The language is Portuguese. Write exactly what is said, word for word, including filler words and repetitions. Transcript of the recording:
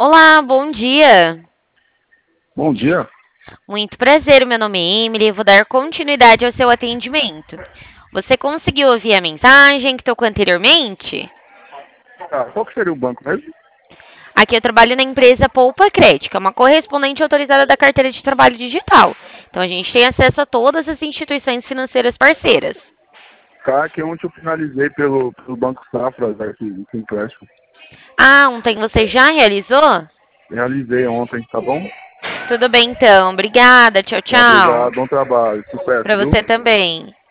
Olá, bom dia. Bom dia. Muito prazer, meu nome é Emily. Eu vou dar continuidade ao seu atendimento. Você conseguiu ouvir a mensagem que tocou anteriormente? Ah, qual que seria o banco mesmo? Aqui eu trabalho na empresa Poupa Crédito, é uma correspondente autorizada da carteira de trabalho digital. Então a gente tem acesso a todas as instituições financeiras parceiras. Tá, que ontem eu finalizei pelo, pelo Banco Safra, aqui, aqui em empréstimo. Ah, ontem você já realizou? Realizei ontem, tá bom? Tudo bem então. Obrigada. Tchau, Tá, tchau. obrigado, bom trabalho, Para sucesso, viu? você também.